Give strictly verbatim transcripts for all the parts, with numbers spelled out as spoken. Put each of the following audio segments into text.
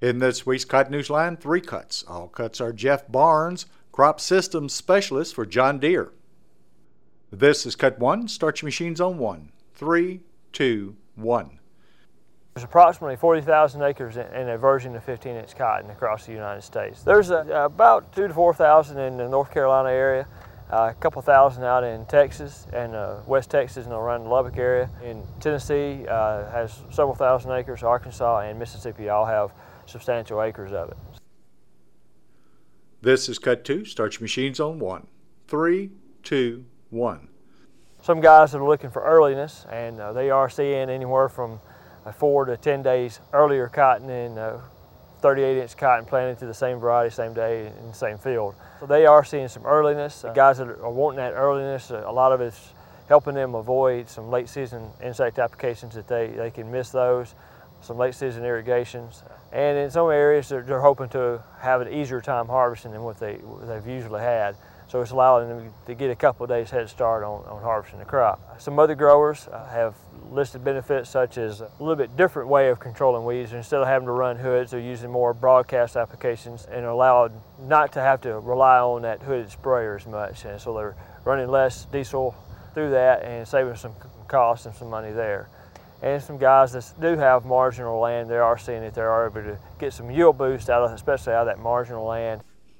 In this week's Cotton News Line, three cuts. All cuts are Jeff Barnes, Crop Systems Specialist for John Deere. This is cut one. Start your machines on one. Three, two, one. There's approximately forty thousand acres in a version of fifteen inch cotton across the United States. There's a, about two to four thousand in the North Carolina area, uh, a couple thousand out in Texas and uh, West Texas and around the Lubbock area. In Tennessee uh, has several thousand acres. Arkansas and Mississippi all have substantial acres of it. This is cut two. Start your machines on one. Three, two, one. Some guys that are looking for earliness, and uh, they are seeing anywhere from uh, four to ten days earlier cotton in uh, thirty-eight inch cotton planted to the same variety, same day in the same field. So they are seeing some earliness. Uh, guys that are wanting that earliness, uh, a lot of it's helping them avoid some late season insect applications that they, they can miss those, some late season irrigations. And in some areas they're, they're hoping to have an easier time harvesting than what, they, what they've usually had. So it's allowing them to get a couple of days head start on, on harvesting the crop. Some other growers uh, have listed benefits such as a little bit different way of controlling weeds. Instead of having to run hoods, they're using more broadcast applications and are allowed not to have to rely on that hooded sprayer as much. And so they're running less diesel through that and saving some costs and some money there. And some guys that do have marginal land, they are seeing that they are able to get some yield boost out of, especially out of that marginal land.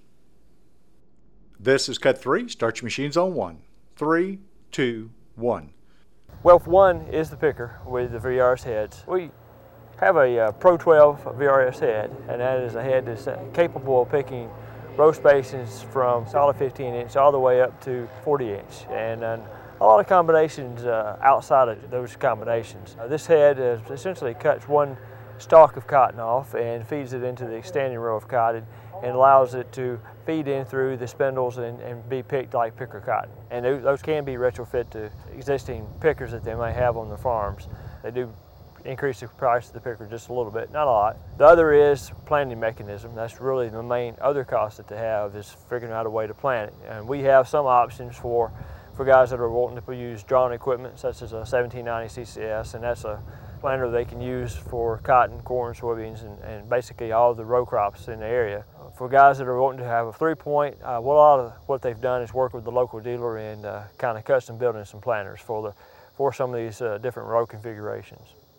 This is cut three. Start your machines on one. Three, two, one. Well, one is the picker with the V R S heads. We have a uh, Pro twelve V R S head, and that is a head that's capable of picking row spacings from solid fifteen inch all the way up to forty inch. And, and a lot of combinations uh, outside of those combinations. Uh, this head is essentially cuts one stalk of cotton off and feeds it into the extending row of cotton and allows it to feed in through the spindles and, and be picked like picker cotton. And those can be retrofit to existing pickers that they may have on the farms. They do increase the price of the picker just a little bit, not a lot. The other is planting mechanism. That's really the main other cost that they have, is figuring out a way to plant it. And we have some options for for guys that are wanting to use drawn equipment, such as a seventeen ninety C C S, and that's a planter they can use for cotton, corn, soybeans, and, and basically all the row crops in the area. For guys that are wanting to have a three-point, uh, well, a lot of what they've done is work with the local dealer and uh, kind of custom building some planters for the for some of these uh, different row configurations.